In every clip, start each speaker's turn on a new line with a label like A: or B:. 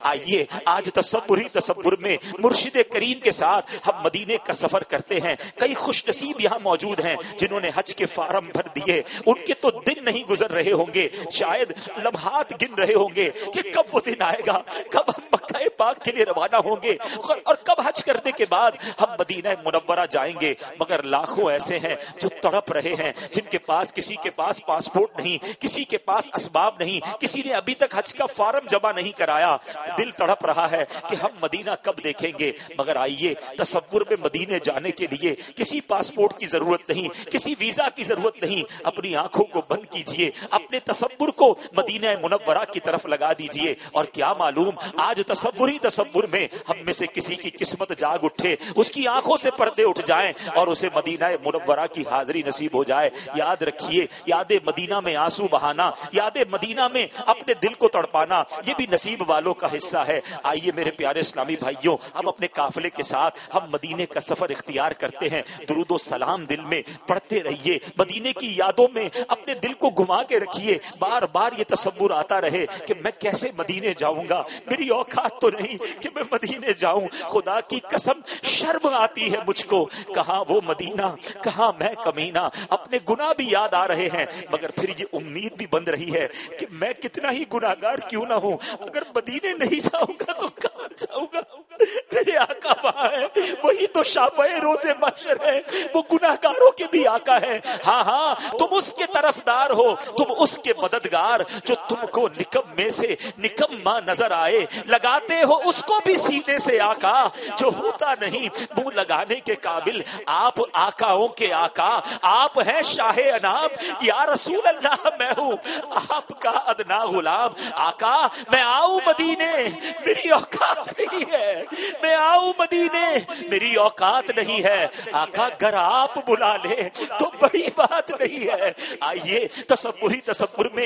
A: آئیے آج تصور ہی تصور میں مرشد کریم کے ساتھ ہم مدینے کا سفر کرتے ہیں. کئی خوش نصیب یہاں موجود ہیں جنہوں نے حج کے فارم بھر دیے. ان کے تو دن نہیں گزر رہے ہوں گے, شاید لمحات گن رہے ہوں گے کہ کب وہ دن آئے گا, کب ہم مکہ پاک کے لیے روانہ ہوں گے اور کب حج کرنے کے بعد ہم مدینہ منورہ جائیں گے. مگر لاکھوں ایسے ہیں جو تڑپ رہے ہیں, جن کے پاس کسی کے پاس پاسپورٹ نہیں, کسی کے پاس اسباب نہیں, کسی نے ابھی تک حج کا فارم جمع نہیں کرایا. دل تڑپ رہا ہے کہ ہم مدینہ کب دیکھیں گے. مگر آئیے تصور میں مدینے جانے کے لیے کسی پاسپورٹ کی ضرورت نہیں, کسی ویزا کی ضرورت نہیں. اپنی آنکھوں کو بند کیجئے, اپنے تصور کو مدینہ منورہ کی طرف لگا دیجئے, اور کیا معلوم آج تصور ہی تصور میں ہم میں سے کسی کی قسمت جاگ اٹھے, اس کی آنکھوں سے پردے اٹھ جائیں اور اسے مدینہ منورہ کی حاضری نصیب ہو جائے. یاد رکھیے, یاد مدینہ میں آنسو بہانا, یاد مدینہ میں اپنے دل کو تڑپانا, یہ بھی نصیب والوں کا حصہ ہے. آئیے میرے پیارے اسلامی بھائیوں, ہم اپنے قافلے کے ساتھ ہم مدینے کا سفر اختیار کرتے ہیں. درود و سلام دل میں پڑھتے رہیے, مدینے کی یادوں میں اپنے دل کو گھما کے رکھیے. بار بار یہ تصور آتا رہے کہ میں کیسے مدینے جاؤں گا, میری اوقات تو نہیں کہ میں مدینے جاؤں. خدا کی قسم شرم آتی ہے مجھ کو, کہاں وہ مدینہ, کہاں میں کمینہ. اپنے گناہ بھی یاد آ رہے ہیں, مگر پھر یہ امید بھی بن رہی ہے کہ میں کتنا ہی گناہگار کیوں نہ ہوں, اگر مدینے نہیں جاؤں گا تو کہاں جاؤں گا. میرے آقا وہاں ہے, وہی تو شافعِ روز محشر ہے, وہ گناہگاروں کے بھی آقا ہے. ہاں ہاں, تم اس کے طرفدار ہو, تم اس کے مددگار جو تم کو نکم میں سے نکما نظر آئے. لگاتے ہو اس کو بھی سینے سے آقا جو ہوتا نہیں منہ لگانے کے قابل. آپ آقاؤں کے آقا, آپ ہیں شاہ انام. یا رسول اللہ میں ہوں آپ کا ادنا غلام. آقا میں آؤں مدینے, میری اوقات نہیں ہے, میں آؤں مدینے, میری اوقات نہیں ہے. آقا گر آپ بلا لے تو بڑی بات نہیں ہے. آئیے تصوری تصور میں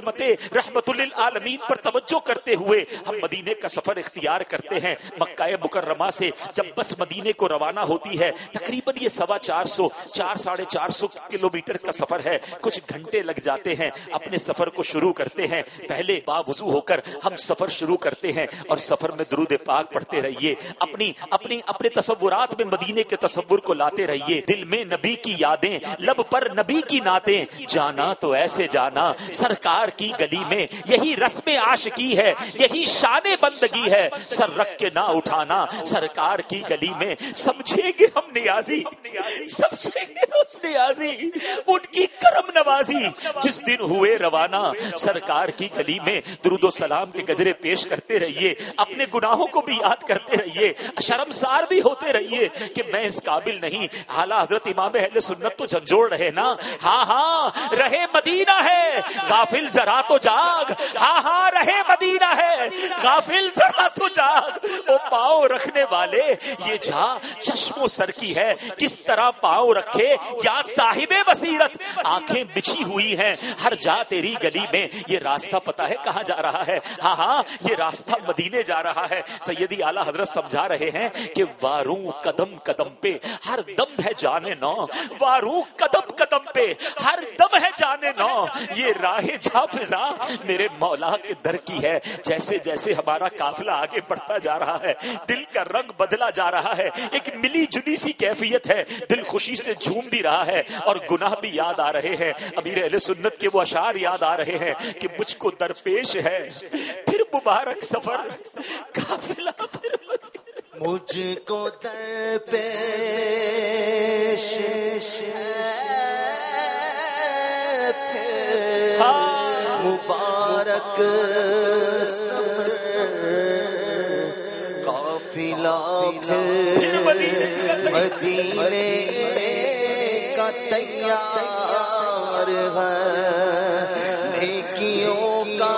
A: رحمت للعالمین پر توجہ کرتے ہوئے ہم مدینے کا سفر اختیار کرتے ہیں. مکہ مکرمہ سے جب بس مدینے کو روانہ ہوتی ہے, تقریباً یہ 450 کلومیٹر کا سفر ہے. کچھ گھنٹے لگ جاتے ہیں. اپنے سفر کو شروع کرتے ہیں. پہلے باوضو ہو کر ہم سفر شروع کرتے ہیں اور سفر میں درود پاک پڑھتے رہیے. اپنے تصورات میں مدینے کے تصور کو لاتے رہیے. دل میں نبی کی یادیں, لب پر نبی کی نعتیں. جانا تو ایسے جانا سرکار کی گلی میں, یہی رسم عاشقی ہے, یہی شان بندگی ہے. سر رکھ کے نہ اٹھانا سرکار کی گلی میں. سمجھیں گے ہم نیازی, سمجھیں گے ہم نیازی ان کی کرم نوازی. جس دن ہوئے روانہ سرکار کی گلی میں, درود و سلام کے گجرے پیش کرتے رہیے. اپنے گناہوں کو بھی یاد کرتے رہیے, شرمسار بھی ہوتے رہیے کہ میں اس قابل نہیں. اعلیٰ حضرت امام اہل سنت تو جھنجھوڑ رہے نا, ہاں ہاں رہے مدینہ ہے غافل ذرا تو جاگ. ہاں ہاں رہے مدینہ ہے غافل ذرا تو جاگ. وہ پاؤں رکھنے والے یہ جا چشم و سر کی ہے, کس طرح پاؤں رکھے یا صاحب بصیرت. آنکھیں بچھی ہوئی ہیں ہر جا تیری گلی میں. یہ راستہ پتا ہے کہاں جا رہا ہے؟ ہاں ہاں یہ راستہ مدینے جا رہا ہے. سیدی اعلیٰ حضرت سمجھا رہے ہیں کہ واروں قدم قدم پہ ہر دم ہے جانے نو, واروں قدم قدم پہ ہر دم ہے جانے نو. یہ راہ جا فضا میرے مولا کے در کی ہے. جیسے جیسے ہمارا قافلہ آگے بڑھتا جا رہا ہے, دل کا رنگ بدلا جا رہا ہے. ایک ملی جلی سی کیفیت ہے, دل خوشی سے جھوم بھی رہا ہے اور گناہ بھی یاد آ رہے ہیں. امیر اہل سنت کے وہ اشعار یاد آ رہے ہیں کہ مجھ کو درپیش ہے پھر مبارک سفر قافلہ پھر
B: مجھ کو درپیش پھر مبارک سفر قافلہ پھر مدینے کا تیار ہے. نیکیوں کا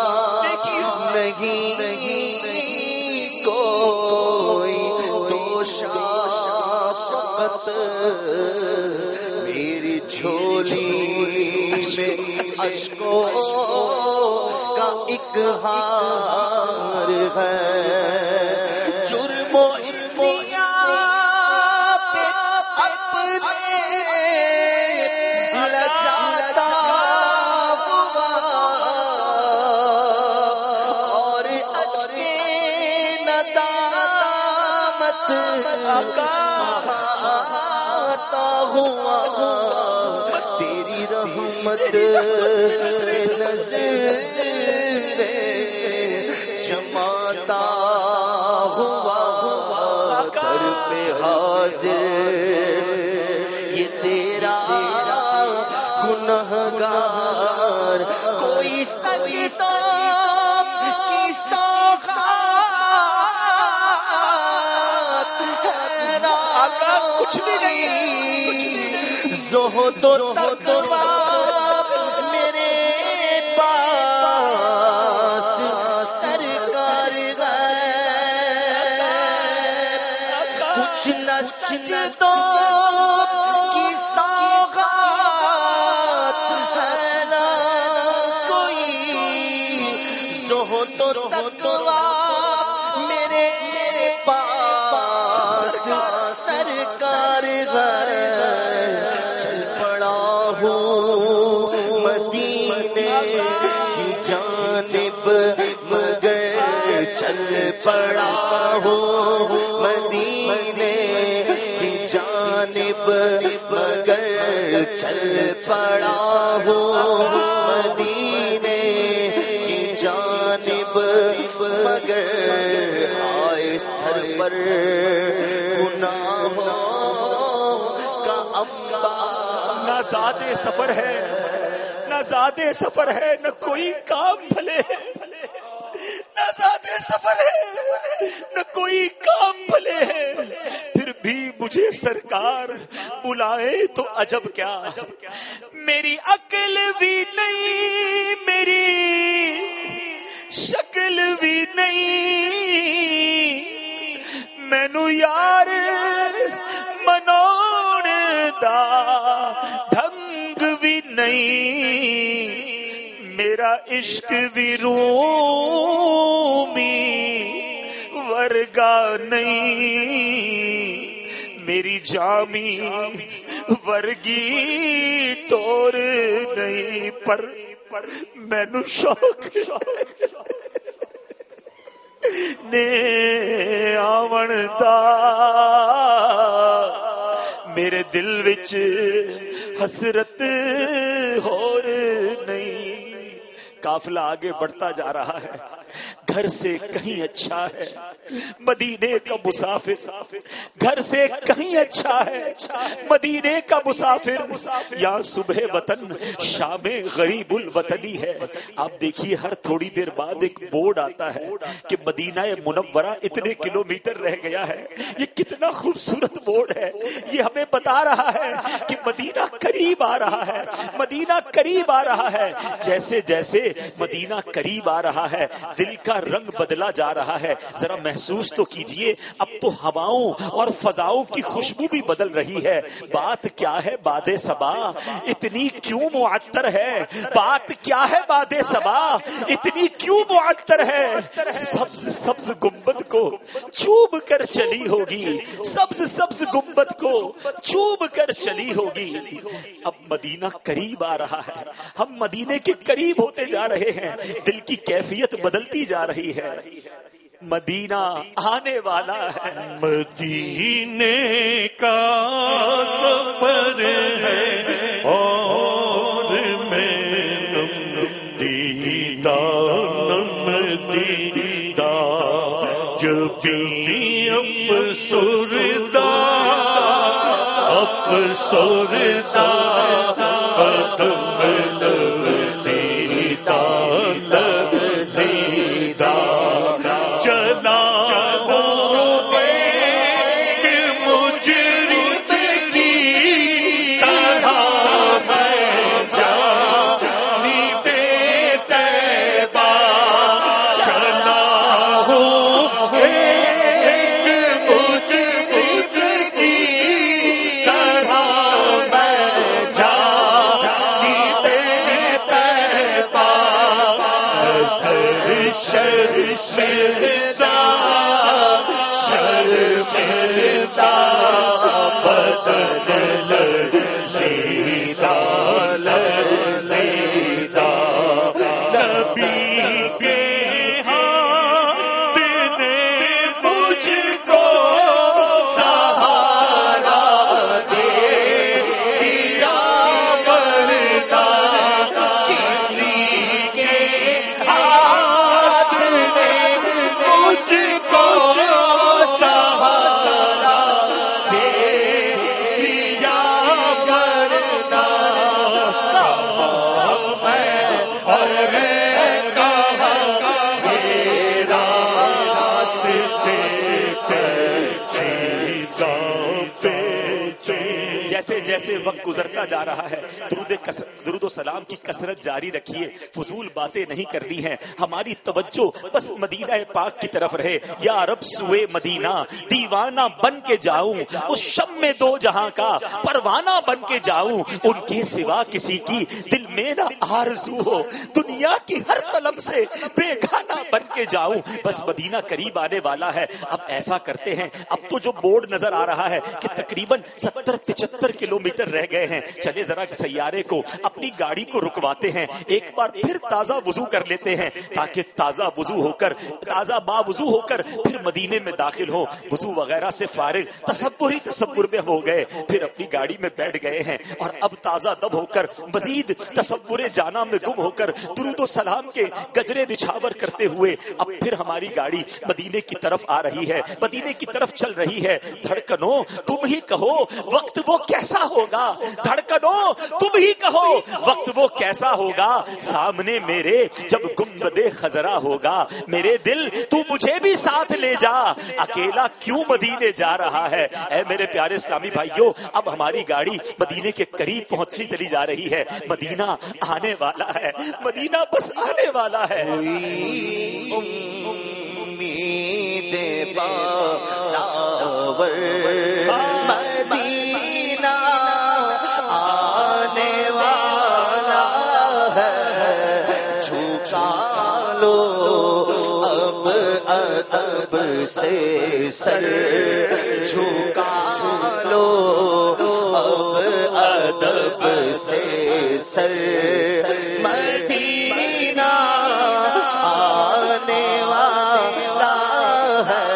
B: نہیں کوئی دوشا فقط میری جھولی میں اشکوں کا ایک ہار ہے. جرم و آتا ہوا تیری رحمت نظر جماتا ہوا در پہ حاضر یہ تیرا گنہگار کوئی سجدہ کی سوغات آقا کچھ بھی نہیں زہد و تقویٰ میرے پاس سرکار کچھ نہ سجدوں کی سوغات ہے نہ کوئی زہد و تقویٰ میرے پاس سرکار چل پڑا ہوں مدینے کی جانب مگر چل پڑا ہوں مدینے کی جانب مگر چل پڑا ہوں مدینے کی جانب مگر آئے سر پر گناہوں کا انبار
A: نہ زیادہ سفر ہے نہ زیادہ سفر ہے نہ کوئی کام بھلے نہ زیادہ سفر ہے نہ کوئی کام بھلے ہے پھر بھی مجھے سرکار بلائے تو عجب کیا میری عقل بھی نہیں میری شکل بھی نہیں مینو یار مناؤن دا ڈھنگ بھی نہیں میرا عشق بھی رومی ورگا نہیں میری جامی ورگی ٹور نہیں پر مینو شوق نے آون دا میرے دل وچ حسرت ہور نہیں قافلہ آگے بڑھتا جا رہا ہے گھر سے کہیں اچھا ہے مدینے کا مسافر گھر سے کہیں اچھا ہے مدینے کا مسافر یا صبح وطن شام غریب الوطنی ہے آپ دیکھیے ہر تھوڑی دیر بعد ایک بورڈ آتا ہے کہ مدینہ منورہ اتنے کلومیٹر رہ گیا ہے یہ کتنا خوبصورت بورڈ ہے یہ ہمیں بتا رہا ہے کہ مدینہ قریب آ رہا ہے مدینہ قریب آ رہا ہے جیسے جیسے مدینہ قریب آ رہا ہے دل کا رنگ بدلا جا رہا ہے ذرا محسوس تو کیجئے اب تو ہواؤں اور فضاؤں کی خوشبو بھی بدل رہی ہے بات کیا ہے باد صبا اتنی کیوں معطر ہے بات کیا ہے باد صبا اتنی کیوں معطر ہے سبز سبز گنبد کو چوب کر چلی ہوگی سبز سبز گنبد کو چوب کر چلی ہوگی اب مدینہ قریب آ رہا ہے ہم مدینے کے قریب ہوتے جا رہے ہیں دل کی کیفیت بدلتی جا رہی ہے مدینہ آنے والا ہے
C: مدینے کا سفر ہے اور میں دیدہ جب بھی افسردہ قدم لرزیدہ چلا
A: جیسے وقت گزرتا جا رہا ہے درود و سلام کی کثرت جاری رکھیے، فضول باتیں نہیں کرنی ہیں، ہماری توجہ بس مدینہ پاک کی طرف رہے۔ یا رب سوئے مدینہ دیوانہ بن کے جاؤں، اس شم میں دو جہاں کا پروانہ بن کے جاؤں، ان کے سوا کسی کی دل میں نہ آرزو ہو، دنیا کی ہر طلب سے بیگانہ بن کے جاؤں، بس مدینہ قریب آنے والا ہے۔ اب ایسا کرتے ہیں، اب تو جو بورڈ نظر آ رہا ہے کہ تقریباً 70-75 کلومیٹر رہ گئے ہیں، چلے ذرا سیارے کو اپنی گاڑی کو رکواتے ہیں، ایک بار پھر تازہ وضو کر لیتے ہیں، تاکہ تازہ وضو ہو کر تازہ باوضو ہو کر پھر مدینے میں داخل ہو، وضو وغیرہ سے فارغ تصور میں ہو گئے، پھر اپنی گاڑی میں بیٹھ گئے ہیں، اور اب تازہ دب ہو کر مزید تصور جانا میں گم ہو کر درود و سلام کے گجرے نچھاور کرتے ہوئے اب پھر ہماری گاڑی مدینے کی طرف آ رہی ہے، مدینے کی طرف چل رہی ہے۔ دھڑکنوں تم ہی کہو وقت وہ کیسا ہوگا، دھڑکنوں تم ہی کہو وقت وہ کیسا ہوگا، سامنے میرے جب گنبد خضرا ہوگا، میرے دل تو مجھے بھی ساتھ لے جا، اکیلا کیوں مدینے جا رہا ہے۔ اے میرے پیارے اسلامی بھائیوں، اب ہماری گاڑی مدینے کے قریب پہنچتی چلی جا رہی ہے، مدینہ آنے والا ہے، مدینہ بس آنے والا ہے۔
B: امید باور مدینہ آنے والا ہے، جھکا لو اب ادب سے سر، جھکا لو اب ادب سے سر، مدینہ آنے والا ہے،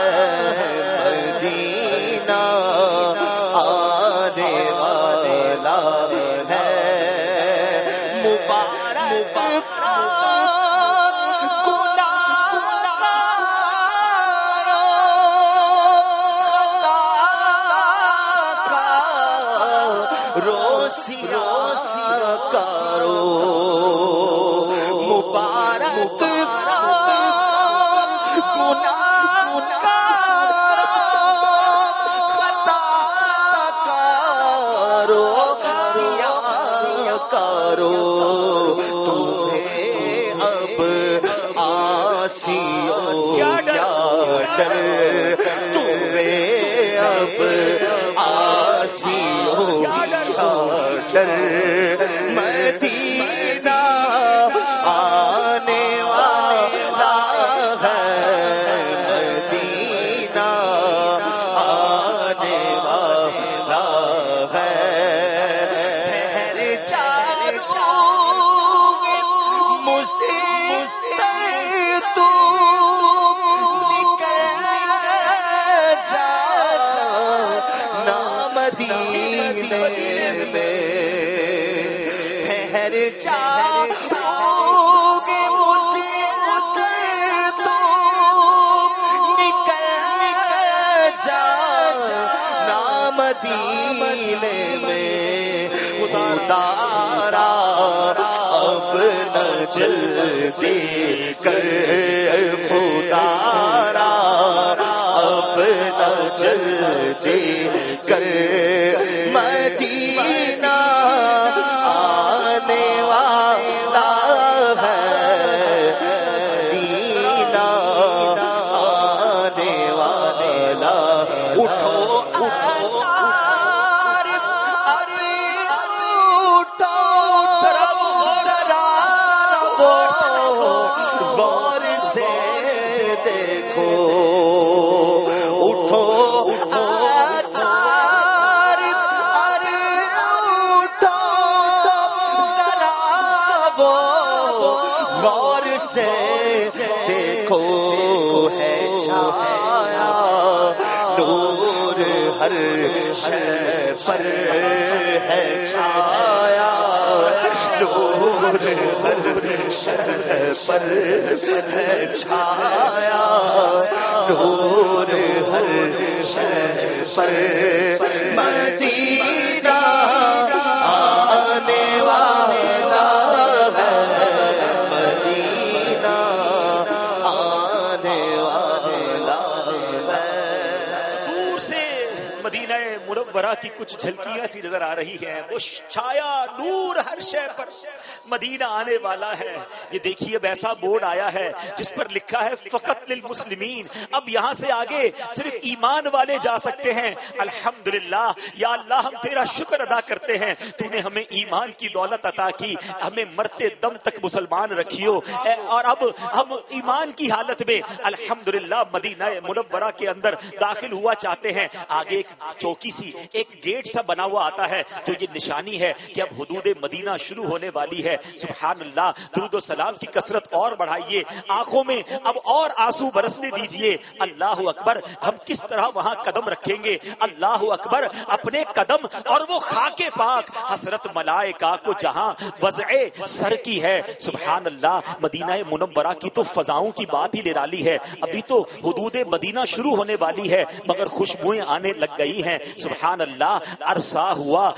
B: مدینہ آنے والا ہے، مبارک مدینہ آنے والا ہے، مدینہ آنے والا ہے، ٹھہر جا مجھے تو نکل جا نا مدینے میں، چاہوگے مجھے تو نکل جا نا مدینے میں، خدارا اب نہ جلدی کر، خدارا اب نہ جلدی کر، مدینہ آنے والا ہے، مدینہ آنے والا، اٹھو اٹھو غور سے دیکھو، اٹھو غور سے دیکھو، ہے چھایا نور ہر شے پر، ہے چھایا نور ہر شے پر، ہے چھایا نور ہر شے پر، مدینہ آنے والا ہے، مدینہ آنے والا ہے۔
A: دور سے مدینہ منورہ کی کچھ جھلکیاں سی نظر آ رہی ہیں. وہ چھایا نور ہر شے پر مدینہ آنے والا ہے. یہ دیکھیے اب ایسا بورڈ آیا ہے جس پر لکھا ہے فقط للمسلمین. اب یہاں سے آگے صرف ایمان والے جا سکتے ہیں. الحمدللہ یا اللہ ہم تیرا شکر ادا کرتے ہیں, تو نے ہمیں ایمان کی دولت عطا کی, ہمیں مرتے دم تک مسلمان رکھیو, اور اب ہم ایمان کی حالت میں الحمدللہ مدینہ منورہ کے اندر داخل ہوا چاہتے ہیں. آگے ایک چوکی سی, ایک گیٹ سا بنا ہوا آتا ہے جو یہ نشانی ہے کہ اب حدود مدینہ شروع ہونے والی ہے. سبحان اللہ, درود و سلام کی کثرت اور بڑھائیے, آنکھوں میں اب اور آنسو برسنے دیجئے. اللہ اکبر, ہم کس طرح وہاں قدم رکھیں گے. اللہ اکبر, اپنے قدم اور وہ خاک پاک حسرت ملائکہ کو جہاں وضع سر کی ہے. سبحان اللہ, مدینہ منورہ کی تو فضاؤں کی بات ہی نرالی ہے. ابھی تو حدود مدینہ شروع ہونے والی ہے مگر خوشبوئیں آنے لگ گئی ہیں. سبحان اللہ, عرصہ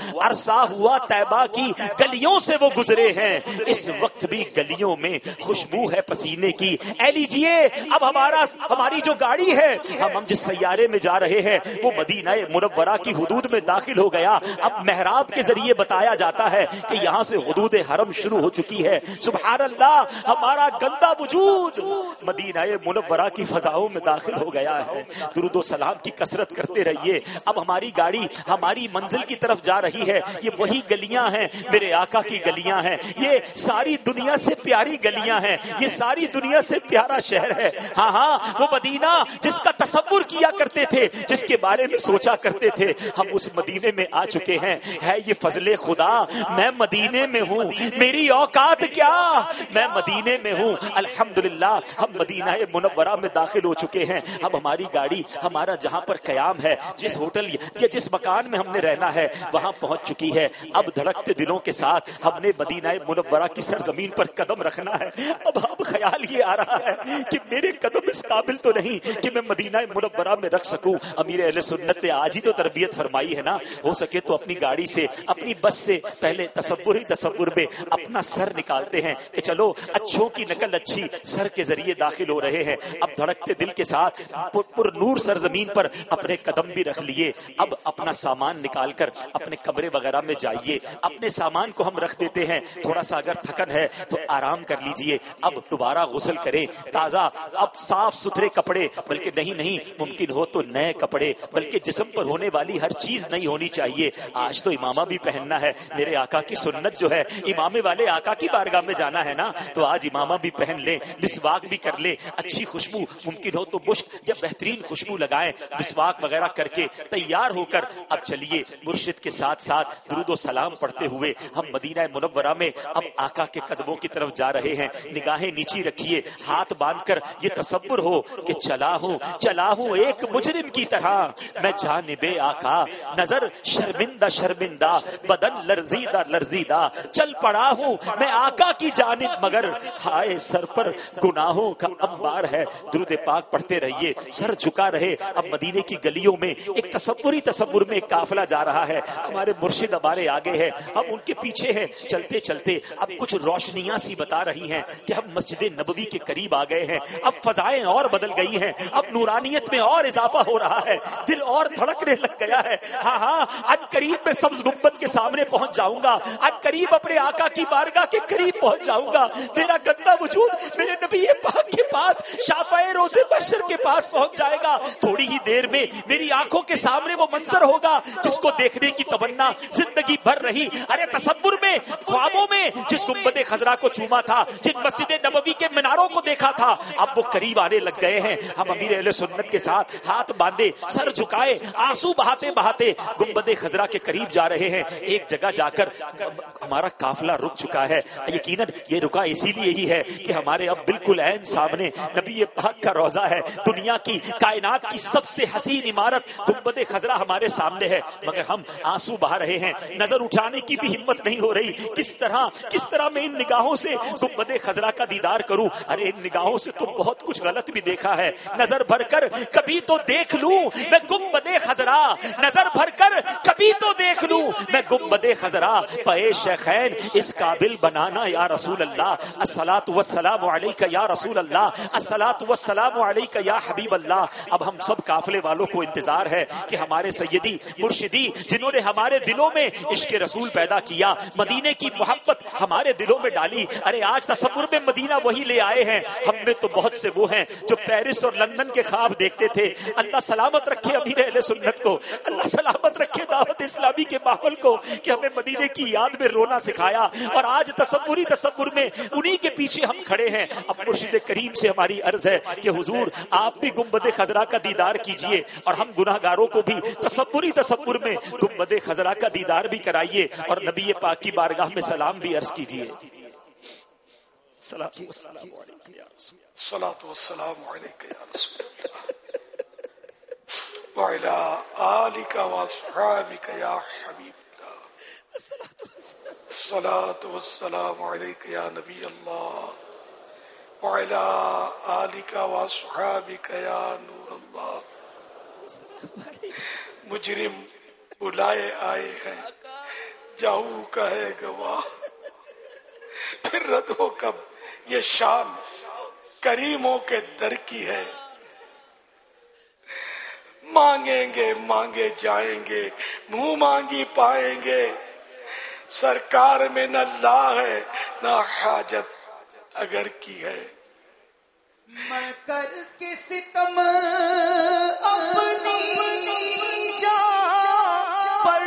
A: ہوا طیبہ کی گلیوں سے وہ گزرے ہیں. اس وقت بھی گلیوں میں خوشبو ہے پسینے کی. اے لیجیے, اب ہماری جو گاڑی ہے, ہم جس سیارے میں جا رہے ہیں وہ مدینہ منورہ کی حدود میں داخل ہو گیا. اب محراب کے ذریعے بتایا جاتا ہے کہ یہاں سے حدود حرم شروع ہو چکی ہے. سبحان اللہ, ہمارا گندا وجود مدینہ منورہ کی فضاؤں میں داخل ہو گیا ہے. درود و سلام کی کثرت کرتے رہیے. اب ہماری گاڑی ہماری منزل کی طرف جا رہی ہے. یہ وہی گلیاں ہیں, میرے آقا کی گلیاں ہیں. یہ ساری دنیا سے پیاری گلیاں ہیں, یہ ساری دنیا سے پیارا شہر ہے. ہاں, وہ مدینہ جس کا تصور کیا کرتے تھے, جس کے بارے میں سوچا کرتے تھے, ہم اس مدینے میں آ چکے ہیں. ہے یہ فضل خدا, میں مدینے میں ہوں, میری اوقات کیا, میں مدینے میں ہوں. الحمدللہ, ہم مدینہ منورہ میں داخل ہو چکے ہیں. اب ہماری گاڑی ہمارا جہاں پر قیام ہے, جس ہوٹل یا جس مکان میں ہم نے رہنا ہے وہاں پہنچ چکی ہے. اب دھڑکتے دلوں کے ساتھ ہم نے مدینہ منورہ کی سرزمین پر قدم رکھنا ہے. اب خیال یہ آ رہا ہے کہ میرے قدم اس قابل تو نہیں کہ میں مدینہ منورہ میں رکھ سکوں. امیر اہل سنت نے آج ہی تو تربیت فرمائی ہے نا, ہو سکے تو اپنی گاڑی سے, اپنی بس سے پہلے تصور میں اپنا سر نکالتے ہیں کہ چلو اچھوں کی نقل اچھی سر کے ذریعے داخل ہو رہے ہیں. اب دھڑکتے دل کے ساتھ پر نور سرزمین پر اپنے قدم بھی رکھ لیے. اب اپنا سامان نکال کر اپنے کمرے وغیرہ میں جائیے. اپنے سامان کو ہم رکھ دیتے ہیں, تھوڑا سا اگر تھکن ہے تو آرام کر لیجئے. اب دوبارہ غسل کریں, تازہ اب صاف ستھرے کپڑے, بلکہ نہیں ممکن ہو تو نئے کپڑے, بلکہ جسم پر ہونے والی ہر چیز نہیں ہونی چاہیے. آج تو امامہ بھی پہننا ہے, میرے آقا کی سنت جو ہے امامے والے آقا کی بارگاہ میں جانا ہے نا, تو آج امامہ بھی پہن لیں, مسواک بھی کر لیں, اچھی خوشبو ممکن ہو تو مشک یا بہترین خوشبو لگائیں, مسواک وغیرہ کر کے تیار ہو کر اب چلیے مرشد کے ساتھ ساتھ درود و سلام پڑھتے ہوئے ہم مدینہ منورہ میں اب آقا کے قدموں کی طرف جا رہے ہیں. نگاہیں نیچی رکھیے, ہاتھ باندھ کر یہ تصور ہو کہ چلا ہوں ایک مجرم کی طرح میں جانب آقا, نظر شرمندہ بدن لرزیدہ چل پڑا ہوں میں آقا کی جانب, مگر ہائے سر پر گناہوں کا انبار ہے. درود پاک پڑھتے رہیے, سر جھکا رہے. اب مدینے کی گلیوں میں ایک تصور میں ایک قافلہ جا رہا ہے. ہمارے مرشد ہمارے آگے ہیں, ہم ان کے پیچھے ہیں. چلتے اب کچھ روشنیاں سی بتا رہی ہیں کہ ہم مسجد نبوی کے قریب آ گئے ہیں. اب فضائیں اور بدل گئی ہیں, اب نورانیت میں اور اضافہ ہو رہا ہے, دل اور دھڑکنے لگ گیا ہے. ہاں اب قریب میں سبز گنبد کے سامنے پہنچ جاؤں گا, اب قریب اپنے آقا کی بارگاہ کے قریب پہنچ جاؤں گا. میرا گندا وجود میرے نبی پاک کے پاس شافعِ روز محشر کے پاس پہنچ جائے گا. تھوڑی ہی دیر میں میری آنکھوں کے سامنے وہ منظر ہوگا جس کو دیکھنے کی تمنا زندگی بھر رہی. ارے تصور میں, خوابوں میں جس گنبد خضرا کو چوما تھا, جن مسجد نبوی کے میناروں کو دیکھا تھا, اب وہ قریب آنے لگ گئے ہیں. ہم امیر اہل سنت کے ساتھ ہاتھ باندھے, سر جھکائے, آنسو بہاتے گنبد خضرا کے قریب جا رہے ہیں. ایک جگہ جا کر ہمارا قافلہ رک چکا ہے. یقیناً یہ رکا اسی لیے ہی ہے کہ ہمارے اب بالکل عین سامنے نبی پاک کا روضہ ہے. دنیا کی, کائنات کی سب سے حسین عمارت گنبد خضرا ہمارے سامنے ہے, مگر ہم آنسو بہا رہے ہیں. نظر اٹھانے کی بھی ہمت نہیں ہو رہی. کس طرح میں ان نگاہوں سے گنبد خضرا کا دیدار کروں. ارے ان نگاہوں سے تو بہت کچھ غلط بھی دیکھا ہے. نظر بھر کر کبھی تو دیکھ لوں میں گنبد خضرا، نظر بھر کر کبھی تو دیکھ لوں میں گنبد خضرا، پے شیخین اس قابل بنانا یا رسول اللہ، الصلاۃ والسلام علیک یا رسول اللہ، الصلاۃ والسلام علیک یا حبیب اللہ۔ اب ہم سب قافلے والوں کو انتظار ہے کہ ہمارے سیدی مرشدی جنہوں نے ہمارے دلوں میں عشق رسول پیدا کیا، مدینے کی محبت ہمارے دلوں میں ڈالی، ارے آج تصور میں مدینہ وہی لے آئے ہیں۔ ہم میں تو بہت سے وہ ہیں جو پیرس اور لندن کے خواب دیکھتے تھے۔ اللہ سلامت رکھے امیر اہل سنت کو، اللہ سلامت رکھے دعوت اسلامی کے ماحول کو کہ ہمیں مدینے کی یاد میں رونا سکھایا، اور آج تصور میں انہی کے پیچھے ہم کھڑے ہیں۔ اب مرشد کریم سے ہماری عرض ہے کہ حضور آپ بھی گنبد خضرا کا دیدار کیجئے، اور ہم گناہگاروں کو بھی تصور میں گنبد خضرا کا دیدار بھی کرائیے، اور نبی پاک کی بارگاہ میں سلام بھی عرض کیجئے۔ صلاۃ والسلام علیک یا رسول اللہ،
D: صلاۃ والسلام علیک یا رسول اللہ وعلی آلک واصحابک یا حبیب اللہ، صلاۃ والسلام علیک یا نبی اللہ وعلی آلک واصحابک یا نور اللہ۔ مجرم بلائے آئے ہیں، جاؤ کہے گواہ، پھر رد ہو کب یہ شان کریموں کے در کی ہے۔ مانگیں گے مانگے جائیں گے، منہ مانگی پائیں گے، سرکار میں نہ لا ہے نہ حاجت اگر کی ہے۔
B: میں کر کے ستم اپنی جان پر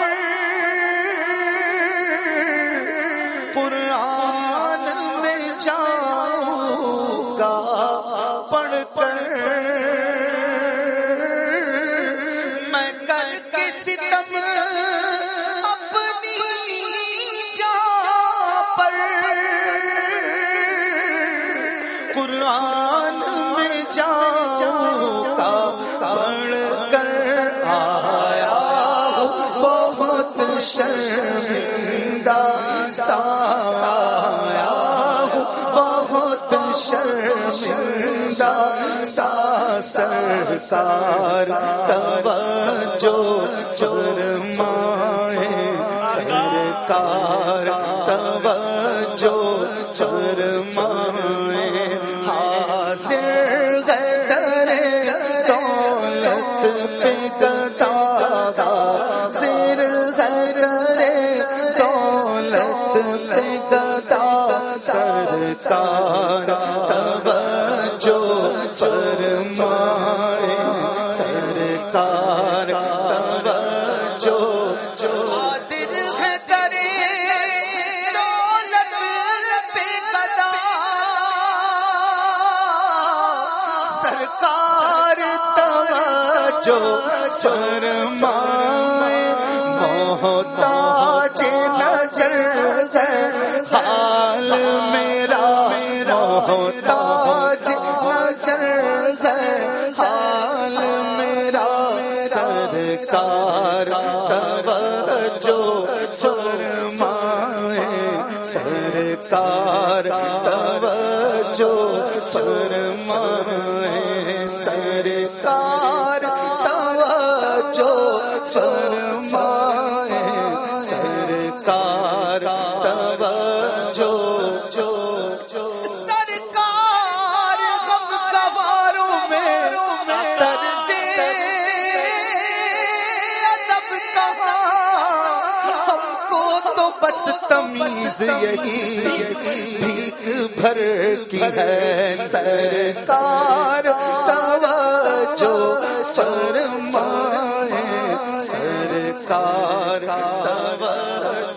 B: قرآن میں جاؤں گا پڑھ کر، میں کر کے ستم اپنی جان پر قرآن میں جاؤں گا پڑھ کر آیا بہت شرمندہ سایا، بہت شرمندہ سرکار توجہ فرمائے، سرکار توجہ فرمائے، حاضر غدر دولت پہ گدا، حاضر غدر دولت پہ گدا، سرکار توجہ فرمائے، سرکار توجہ، حاضر غدر دولت پہ گدا، سرکار توجہ فرمائے، محتاج نظر ہے حال میرا، محتاج نظر ہے حال میرا، سرکار توجہ فرمائے، سرکار توجہ فرمائے، سرکار توجہ فرمائے، سرکار توجہ، سرکار غم گواروں میں طرز ادب کہاں، ہم کو تو بس تمیز یہی بھیک بھر کی ہے، سرکار توجہ فرمائے، سرکار توجہ